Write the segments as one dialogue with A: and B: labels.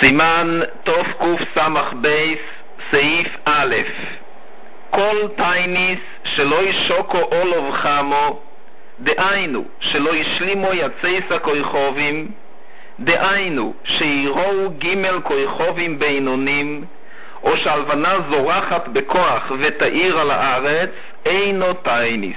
A: סימן תוף קוף סמך בייס סעיף א' כל טייניס שלא ישוקו אולוב חמו, דהיינו שלא ישלימו יצייסה כויכובים, דהיינו שיראו ג' כויכובים בינונים, או שהלבנה זורחת בכוח ותאיר על הארץ, אינו טייניס.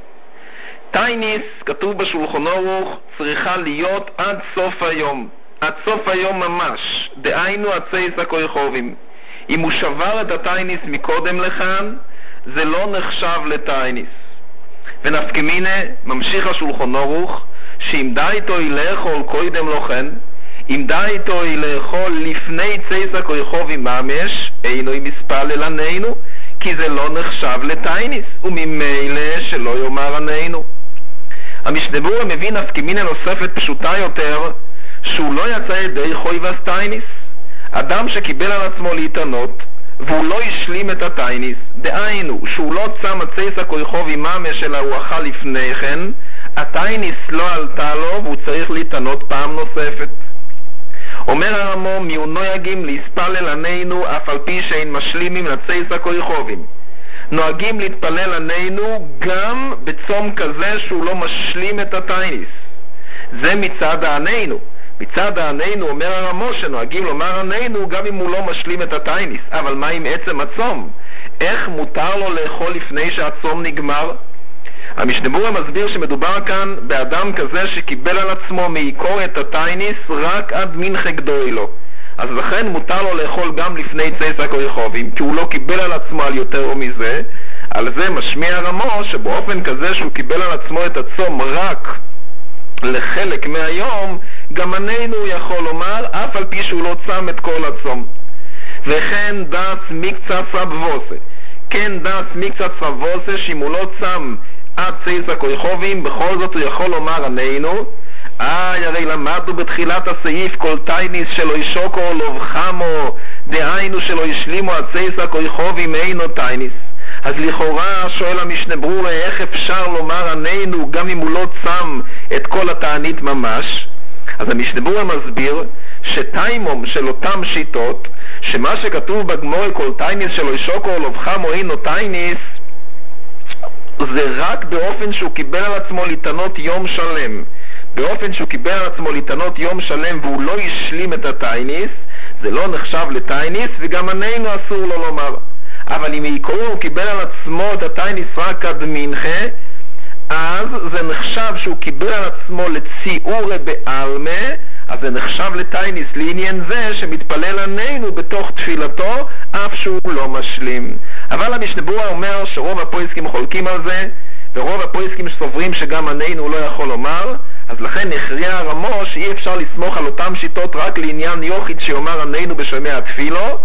A: טייניס, כתוב בשולחן ערוך, צריכה להיות עד סוף היום, עד סוף היום ממש, דהיינו הצייסה כויכובים. אם הוא שבר את הטייניס מקודם לכאן, זה לא נחשב לטייניס. ונפקמינה, ממשיך השולחן ערוך, שאם די איתו לאכול קודם לכן, אם די איתו לאכול לפני צייסה כויכובים ממש, אינו מספלל ענינו, כי זה לא נחשב לטייניס, וממילא שלא יאמר ענינו. המשנה ברורה מביא נפקמינה נוספת פשוטה יותר, שהוא לא יצא ידי חויבס טייניס. אדם שקיבל על עצמו להתענות והוא לא השלים את הטייניס, דהיינו שהוא לא צם הצייסה כויכובים ממש אלא הוא אכל לפני כן, הטייניס לא עלתה לו והוא צריך להתענות פעם נוספת. אומר הרמו, מיהו נוהגים להספלל ענינו אף על פי שאין משלימים לצייסה כויכובים. נוהגים להתפלל ענינו גם בצום כזה שהוא לא משלים את הטייניס. זה מצד הענינו. מצד הענינו אומר הרמו שנוהגים לומר ענינו גם אם הוא לא משלים את הטייניס. אבל מה עם עצם הצום? איך מותר לו לאכול לפני שהצום נגמר? המשנה ברורה מסביר שמדובר כאן באדם כזה שקיבל על עצמו מעיקור את הטייניס רק עד מנחה גדולו. אז לכן מותר לו לאכול גם לפני צייסה כויכובים, כי הוא לא קיבל על עצמו על יותר מזה. על זה משמיע הרמו שבאופן כזה שהוא קיבל על עצמו את הצום רק לחלק מהיום, גם ענינו הוא יכול לומר אף על פי שהוא לא צם את כל הצום. וכן דס מקצת סבבוסה, כן דס מקצת סבבוסה, שאם הוא לא צם עד צייסה כויכובים בכל זאת הוא יכול לומר ענינו. הרי למדנו בתחילת הסעיף כל טייניס שלא ישוקו אולוב חמו, דהיינו שלא ישלימו עד צייסה כויכובים אינו טייניס. אז לכאורה שואל המשנה ברורה איך אפשר לומר ענינו גם אם הוא לא צם את כל התענית ממש. אז המשנה ברורה מסביר שטיימום של אותם שיטות, שמה שכתוב בגמור כל טייניס שלא ישוקו אולוב חמו אינו טייניס, זה רק באופן שהוא קיבל על עצמו להתענות יום שלם. באופן שהוא קיבל על עצמו להתענות יום שלם והוא לא השלים את הטייניס, זה לא נחשב לטייניס וגם ענינו אסור לו לומר. אבל אם עיקרו הוא קיבל על עצמו את הטייניס רק עד מנחה, אז זה נחשב שהוא קיבל על עצמו לציעורה בעלמה, אז זה נחשב לטייניס לעניין זה שמתפלל ענינו בתוך תפילתו אף שהוא לא משלים. אבל המשנה ברורה אומר שרוב הפויסקים חולקים על זה, ורוב הפויסקים סוברים שגם ענינו לא יכול לומר, אז לכן הכריע הרמו שאי אפשר לסמוך על אותם שיטות רק לעניין יוחיד שיאמר ענינו בשמע התפילו,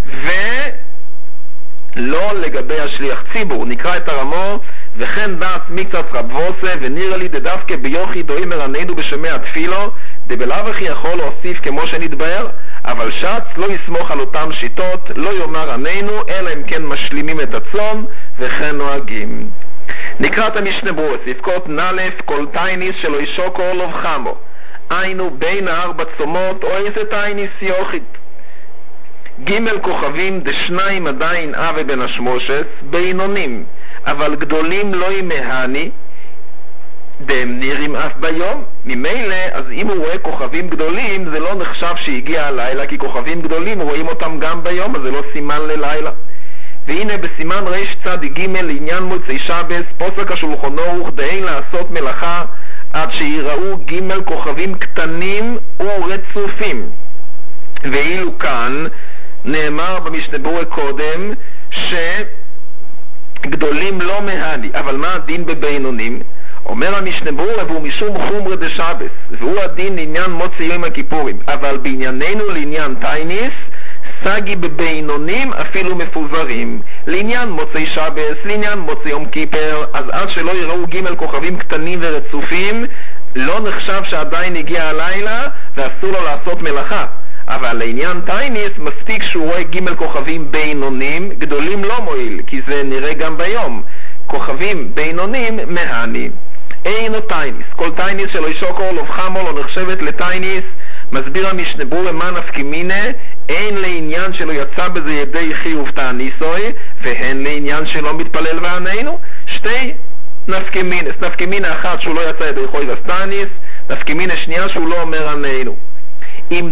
A: ולא לגבי השליח ציבור. נקרא את הרמו, וכן דעת מקצת רבוסה, ונראה לי דווקא ביוחיד או אומר ענינו בשמע התפילו, דבלאו הכי יכול להוסיף כמו שנתבהר, אבל שץ לא יסמוך על אותם שיטות, לא יאמר ענינו, אלא אם כן משלימים את הצום, וכן נוהגים. נקרא את המשנה ברורה, ספקות נלף כל טייניס שלא ישוקו אולוב חמו, היינו בין 4 צומות או איזה טייניס יוחיד. ג' כוכבים דשניים עדיין אבי בן השמושס, בינונים, אבל גדולים לא ימהני, והם נראים אף ביום. ממילא, אז אם הוא רואה כוכבים גדולים, זה לא נחשב שהגיע הלילה, כי כוכבים גדולים רואים אותם גם ביום, אז זה לא סימן ללילה. והנה בסימן רש צד ג' לעניין מוצאי שבס, פוסק השולחן ערוך דאין לעשות מלאכה עד שיראו ג' כוכבים קטנים ורצופים. ואילו כאן נאמר במשנה ברורה קודם שגדולים לא מהני, אבל מה הדין בבינונים? אומר המשנה ברורה והוא משום חומרה דשבס, והוא הדין לעניין מוצאי יום הכיפורים, אבל בענייננו לעניין טייניס סגי בבינונים אפילו מפוזרים. לעניין מוצאי שבס, לעניין מוצאי יום כיפר, אז עד שלא יראו ג' כוכבים קטנים ורצופים לא נחשב שעדיין הגיע הלילה ואסור לו לעשות מלאכה. אבל לעניין טייניס מספיק שהוא רואה ג' כוכבים בינונים, גדולים לא מועיל כי זה נראה גם ביום. כוכבים בינונים מהני. אינו טייניס, כל טייניס שלא ישוקו אולוב חמו לא נחשבת לטייניס מסביר המשנה ברורה מה נפקא מינה, אין לעניין שלא יצא בזה ידי חיוב תעניסוי, והן לעניין שלא מתפלל ועננו. שתי נפקא מינס, נפקא מינה אחת שהוא לא יצא ידי חיוב תעניס, נפקא מינה שנייה שהוא לא אומר עננו. אם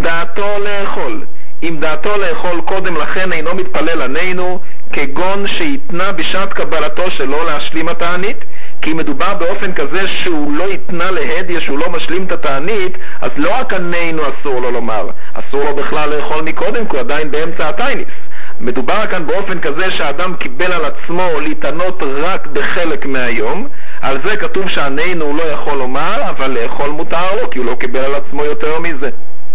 A: דעתו לאכול קודם לכן אינו מתפלל עננו, כגון שיתנה בשעת קבלתו שלא להשלים התענית, כי מדובר באופן כזה שהוא לא יתנה להדיה, שהוא לא משלים את התענית, אז לא רק עננו אסור לו לומר, אסור לו בכלל לאכול מקודם, כי הוא עדיין באמצע התעניס. מדובר כאן באופן כזה שהאדם קיבל על עצמו להתענות רק בחלק מהיום, על זה כתוב שעננו הוא לא יכול לומר, אבל לאכול מותר לו, כי הוא לא קיבל על עצמו יותר מזה.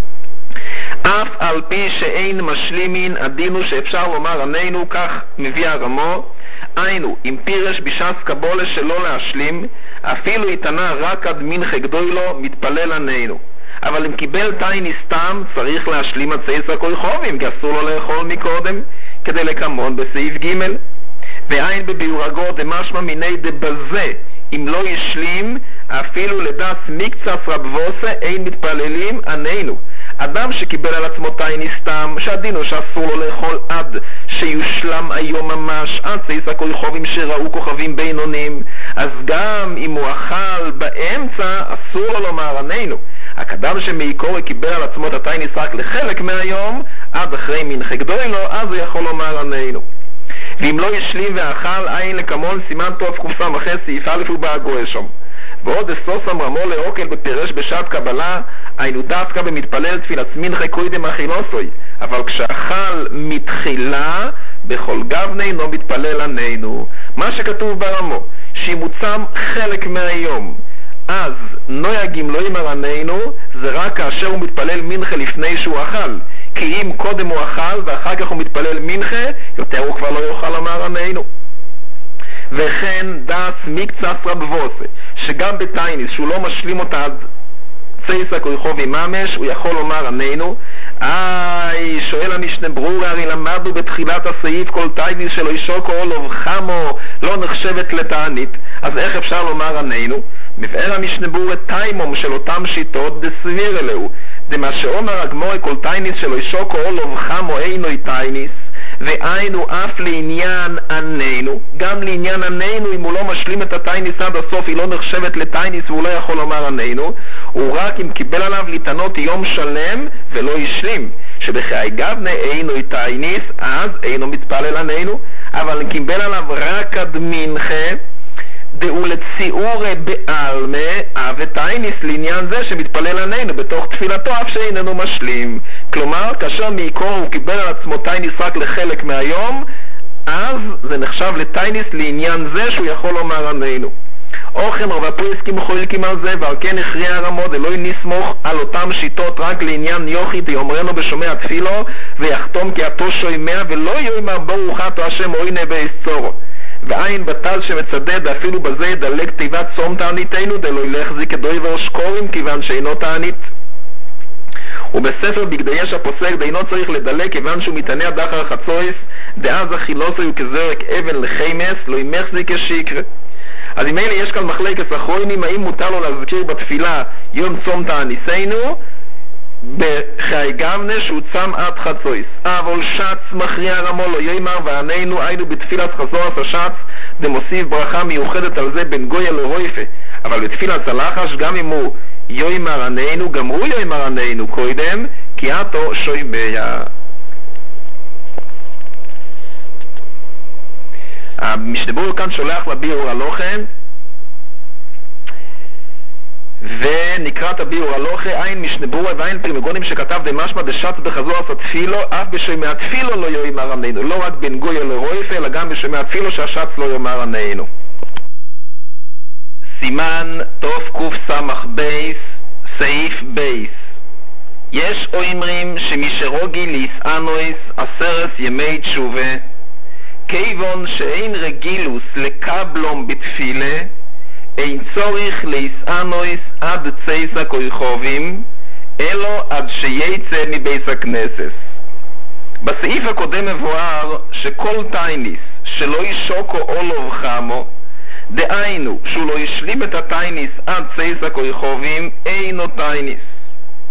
A: אף על פי שאין משלימין, הדינו שאפשר לומר עננו, כך מביא הרמו, היינו, אם פירש בשעת קבולה שלא להשלים, אפילו יתנה רק עד מנחה גדולו, מתפלל עננו. אבל אם קיבל תעניס סתם, צריך להשלים עצייס הכויכובים, כי אסור לו לאכול מקודם, כדי לקמון בסעיף ג'. ואין בביורגו דמשמע מיני דבזה, אם לא ישלים, אפילו לדס מקצת רבבוסה, אין מתפללים עננו. אדם שקיבל על עצמו תעניס סתם, שהדינו שאסור לו לאכול עד שיושלם היום ממש, עד צייס הכויכובים שראו כוכבים בינונים, אז גם אם הוא אכל באמצע, אסור לו לומר עננו. אדם שמעיקורי קיבל על עצמו את התעניס רק לחלק מהיום, עד אחרי מנחה גדולו, אז הוא יכול לומר עננו. ואם לא ישלים ואכל, אין לקמון סימן טוב קופסה מחס סעיף א' ובהגוי שם. ועוד אסוסם רמו לאוקל בפירש בשעת קבלה, היינו דווקא במתפלל תפילת מנחה קודם אכילוסוי, אבל כשאכל מתחילה, בכל גבני לא מתפלל עננו. מה שכתוב ברמו, שאם הוא צם חלק מהיום, אז נויגים לא יאמר עננו, זה רק כאשר הוא מתפלל מנחה לפני שהוא אכל. כי אם קודם הוא אכל ואחר כך הוא מתפלל מנחה, יותר הוא כבר לא יוכל לומר עננו. וכן דס מקצת רבבוסה, שגם בתעניס שהוא לא משלים אותה עד צייס הכויכובי ממש, הוא יכול לומר עננו. שואל המשנה ברורה, הרי למדנו בתחילת הסעיף כל תעניס שלו ישוקו או לובחמו לא נחשבת לתענית, אז איך אפשר לומר עננו? מבאר המשנה ברורה טיימום של אותם שיטות דסביר אלוהו, דמה שאומר הגמור כל תעניס שלו ישוקו או לובחמו אינו תעניס, והיינו אף לעניין עננו, גם לעניין עננו, אם הוא לא משלים את התעניס עד הסוף, היא לא נחשבת לתעניס והוא לא יכול לומר עננו, הוא רק אם קיבל עליו להתענות יום שלם ולא ישלים, שבחיי גבנה אינו תעניס, אז אינו מתפלל עננו. אבל אם קיבל עליו רק עד מנחה, דאו לציעור בעלמה ותעניס לעניין זה שמתפלל עננו בתוך תפילתו אף שאיננו משלים. כלומר, כאשר מעיקור הוא קיבל על עצמו תעניס רק לחלק מהיום, אז זה נחשב לתעניס לעניין זה שהוא יכול לומר עננו. אוכן רב הפריסקים חולקים על זה, ועל כן הכריע הרמו דלוי נסמוך על אותם שיטות רק לעניין יוכי דיומרנו בשומע תפילו, ויחתום כי אתו שומע ולא יאמר ברוך אתה השם אוינה באסצורו. ועין בטל שמצדד אפילו בזה ידלג תיבת צום תעניתנו דלוי להחזיק כדוי ורשקורים כיוון שאינו תענית. ובספר בגדייש הפוסק דיינו צריך לדלג כיוון שהוא מתענה דחר חצויס, דאז החילוסו הוא כזרק אבן לחמס לא ימחזיק כשיקרה. אז אם אלה יש כאן מחלקת אחרונים, האם מותר לו להזכיר בתפילה יום צום תעניסנו בחיי גבנה שהוא צם עד חצויס. אבל שץ מכריע רמו לא יאמר ועננו, היינו בתפילת חזור השץ דמוסיף ברכה מיוחדת על זה בין גויה לרויפה. אבל בתפילת צלחש גם אם הוא יאמר עננו, גם הוא יאמר עננו קודם, כי אתו שומע. המשנה ברורה כאן שולח לביאור הלוכה, ונקראת הביאור הלוכה, אין משנה ברורה ואין פרימגונים שכתב דמשמע דשץ בחזור עשה תפילו, אף בשומע תפילו לא יאמר עננו, לא רק בין גויה לרויפה, אלא גם בשומע תפילו שהשץ לא יאמר עננו. סימן תוף קוף סמך בייס, סעיף בייס. יש אומרים שמישרוגי ליסענויס 10 ימי תשובה, כיוון שאין רגילוס לקבלום בתפילה, אין צורך ליסענויס עד צייס הכויכובים, אלו עד שייצא מבייס הכנסת. בסעיף הקודם מבואר שכל תעניס שלא ישוקו אולוב חמו, דהיינו שהוא לא ישלים את התעניס עד צייס הכויכובים, אינו תעניס.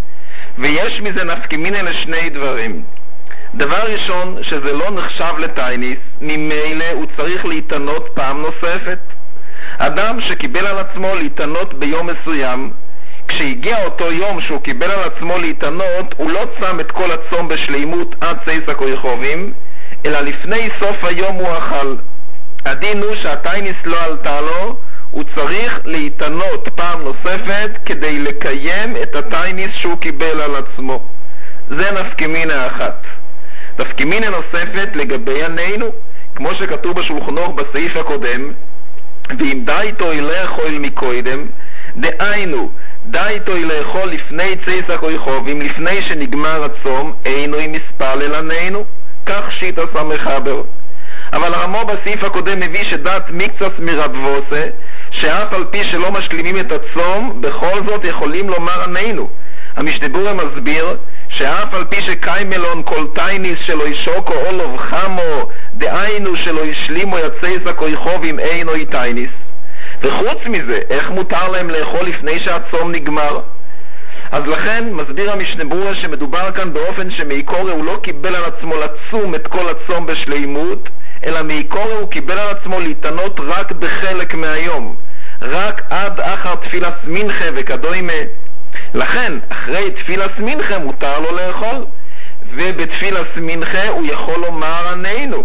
A: ויש מזה נפקמינה לשני דברים. דבר ראשון, שזה לא נחשב לטייניס, ממילא הוא צריך להתענות פעם נוספת. אדם שקיבל על עצמו להתענות ביום מסוים, כשהגיע אותו יום שהוא קיבל על עצמו להתענות, הוא לא שם את כל הצום בשלימות עד צייס הכויכובים, אלא לפני סוף היום הוא אכל. הדין הוא שהטייניס לא עלתה לו, הוא צריך להתענות פעם נוספת כדי לקיים את הטייניס שהוא קיבל על עצמו. זה נפקמינה אחת. נפקמינה נוספת לגבי ענינו, כמו שכתוב בשולחן ערוך בסעיף הקודם, ואם דייתו לאכול מקודם, דהיינו דייתו לאכול לפני צייס הכויכובים, לפני שנגמר הצום, אינו מספלל ענינו, כך שיטה סמחבר. אבל הרמו בסעיף הקודם מביא שדת מקצת מרב ווסה, שאף על פי שלא משלימים את הצום, בכל זאת יכולים לומר ענינו. המשנה ברורה מסביר שאף על פי שקיימלון כל טייניס שלא ישוקו אולוב חמו, דהיינו שלא ישלימו יצייס הכויכובים אינו טייניס. וחוץ מזה, איך מותר להם לאכול לפני שהצום נגמר? אז לכן מסביר המשנה ברורה שמדובר כאן באופן שמעיקורי הוא לא קיבל על עצמו לצום את כל הצום בשלימות, אלא מעיקורי הוא קיבל על עצמו להתענות רק בחלק מהיום, רק עד אחר תפילת מנחה וכדומה. לכן אחרי תפילת מנחה מותר לו לאכול, ובתפילת מנחה הוא יכול לומר ענינו,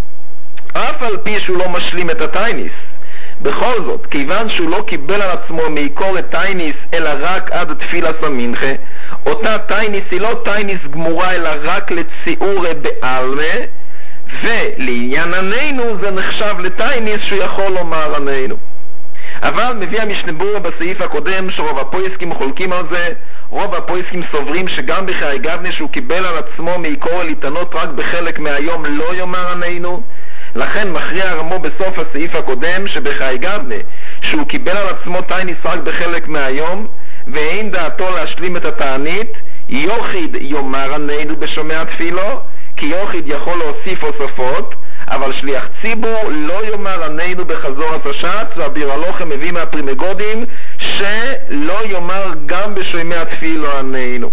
A: אף על פי שהוא לא משלים את הטייניס. בכל זאת, כיוון שהוא לא קיבל על עצמו מעיקור את טייניס אלא רק עד תפילת המנחה, אותה טייניס היא לא טייניס גמורה אלא רק לציור בעלמה, ולעניין ענינו זה נחשב לטייניס שהוא יכול לומר ענינו. אבל מביא המשנה ברורה בסעיף הקודם שרוב הפויסקים חולקים על זה. רוב הפויסקים סוברים שגם בחיי גבנה שהוא קיבל על עצמו מעיקור להתענות רק בחלק מהיום לא יאמר ענינו. לכן מכריע הרמו בסוף הסעיף הקודם שבחיי גבנה שהוא קיבל על עצמו טייניס רק בחלק מהיום ואין דעתו להשלים את התענית, יוחיד יאמר ענינו בשומע תפילו, כי יוחיד יכול להוסיף הוספות, אבל שליח ציבור לא יאמר ענינו בחזור הששת. והביר הלוחם מביא מהפרימגודים שלא יאמר גם בשומע תפילו ענינו.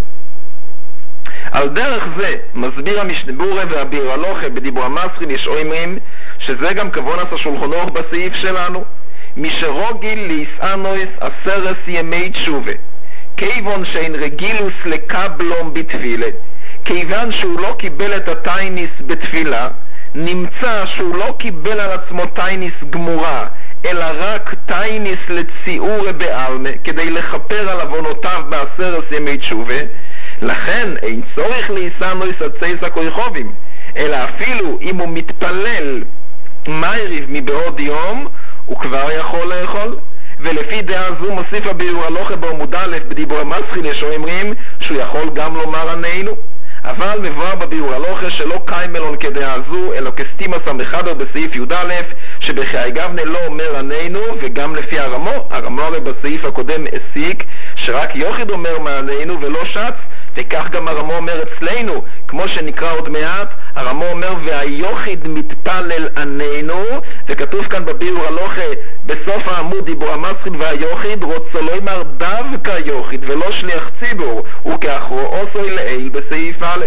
A: על דרך זה מסביר המשנה ברורה והביר הלוחם בדיבור המסרין, יש אומרים שזה גם כוון עשה שולחן ערוך בסעיף שלנו, מי שרוגיל להיסענויס 10 ימי תשובה, כיוון שאין רגילוס לקבלום בתפילה, כיוון שהוא לא קיבל את הטייניס בתפילה, נמצא שהוא לא קיבל על עצמו טייניס גמורה אלא רק טייניס לציור בעלמה כדי לכפר על עוונותיו ב10 ימי תשובה. לכן אין צורך להיסענויס עד צייס הכויכובים, אלא אפילו אם הוא מתפלל מייריב מבעוד יום הוא כבר יכול לאכול. ולפי דעה זו מוסיף הביאור הלוחם בעמוד א' בדיבור המסחין, יש אומרים שהוא יכול גם לומר ענינו. אבל מבואר בביאור הלוחם שלא קיימלון כדעה זו אלא כסתימה סמחבר בסעיף י"א שבחיי גבנה לא אומר ענינו. וגם לפי הרמו הרי בסעיף הקודם הסיק שרק יוחיד אומר מענינו ולא שץ, וכך גם הרמו אומר אצלנו, כמו שנקרא עוד מעט. הרמו אומר והיוחיד מתפלל ענינו, וכתוב כאן בביאור הלוחם בסוף העמוד דיבור המסחין והיוחיד רוצה לא אמר דווקא יוחיד ולא שליח ציבור, וכאחרו עושוי לעיל בסעיף א'.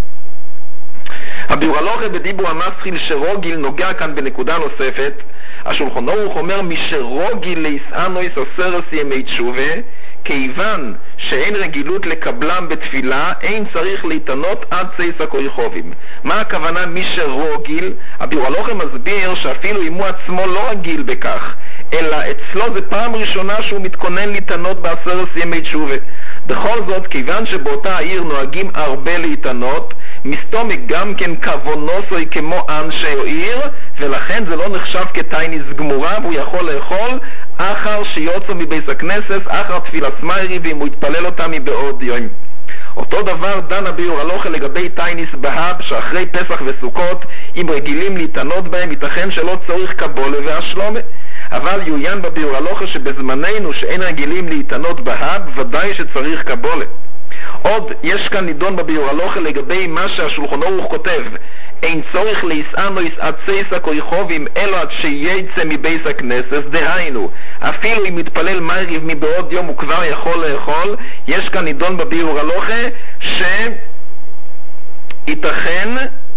A: הביאור הלוחם בדיבור המסחין שרוגיל נוגע כאן בנקודה נוספת. השולחן ערוך אומר מי שרוגיל להיסענויס 10 ימי תשובה, כיוון שאין רגילות לקבלם בתפילה אין צריך להתענות עד צייס הכויכובים. מה הכוונה מי שרוגיל? הביאור הלוחם מסביר שאפילו אם הוא עצמו לא רגיל בכך אלא אצלו זה פעם ראשונה שהוא מתכונן להתענות ב10 ימי תשובה. בכל זאת, כיוון שבאותה העיר נוהגים הרבה להתענות, מסתומק גם כן כוונוסוי כמו אנשי עיר, ולכן זה לא נחשב כטייניס גמורה והוא יכול לאכול אחר שיוצא מבית הכנסת, אחר תפילת מייריב, ואם הוא יתפלל אותה מבעוד יום. אותו דבר דן הביאור הלוחם לגבי טייניס בהב שאחרי פסח וסוכות אם רגילים להתענות בהם ייתכן שלא צריך קבולה והשלומה. אבל יוין בביאור הלוחם שבזמננו שאין רגילים להתענות בהב ודאי שצריך קבולה. עוד יש כאן נידון בביאור הלכה לגבי מה שהשולחן ערוך כותב, אין צורך להסענו יסעצייס הכויכובים אלו עד שייצא מבייס הכנסת, דהיינו אפילו אם מתפלל מייריב מבעוד יום הוא כבר יכול לאכול. יש כאן נידון בביאור הלכה שייתכן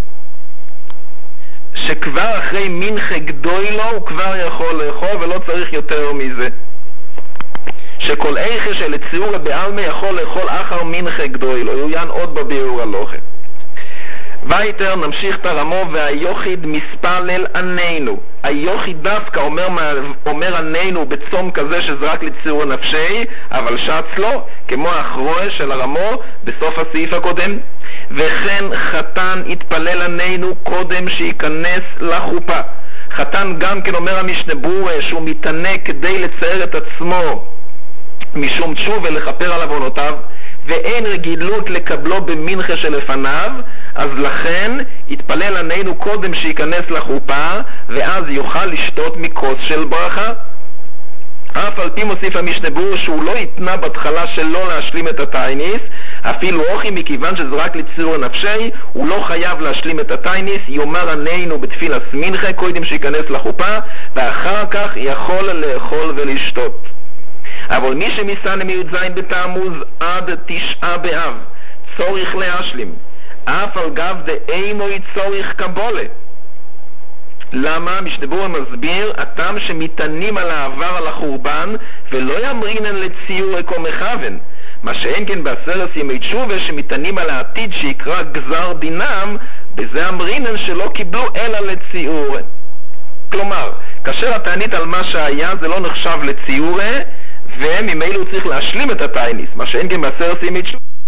A: שכבר אחרי מנחה גדולו הוא כבר יכול לאכול ולא צריך יותר מזה, שכל איכה של ציור בעלמא יכול לאכול אחר מנחה גדולו. יוין עוד בביאור הלכה. וייטר נמשיך את הרמו, והיוחיד מספלל ענינו. היוחיד דווקא אומר ענינו בצום כזה שזה רק לציור נפשי, אבל שץ לו כמו האחרוה של הרמו בסוף הסעיף הקודם. וכן חתן יתפלל ענינו קודם שיכנס לחופה. חתן גם כן אומר המשנה ברורה שהוא מתענה כדי לצייר את עצמו משום תשוב ולכפר על עוונותיו, ואין רגילות לקבלו במנחה שלפניו, אז לכן יתפלל ענינו קודם שיכנס לחופה, ואז יוכל לשתות מכוס של ברכה. אף על פי מוסיף המשנה ברורה שהוא לא יתנה בהתחלה שלא להשלים את התייניס, אפילו אוכי מכיוון שזה רק לציור נפשי, הוא לא חייב להשלים את התייניס, יאמר ענינו בתפילת מנחה קודם שיכנס לחופה, ואחר כך יכול לאכול ולשתות. אבל מי שמסענה מי"ז בתמוז עד תשעה באב צורך להשלים, אף על גב דאינו צורך קבולה. למה? משנה ברורה מסביר, הטעם שמתענים על העבר על החורבן ולא ימרינן לציור כמו מכוון, מה שאין כן בעשרת ימי תשובה שמתענים על העתיד שיקרא גזר דינם, בזה אמרינן שלא קיבלו אלא לציור. כלומר, כאשר התענית על מה שהיה זה לא נחשב לציור, וממילא הוא צריך להשלים את התייניס, מה שאין כן בעשרת ימי תשובה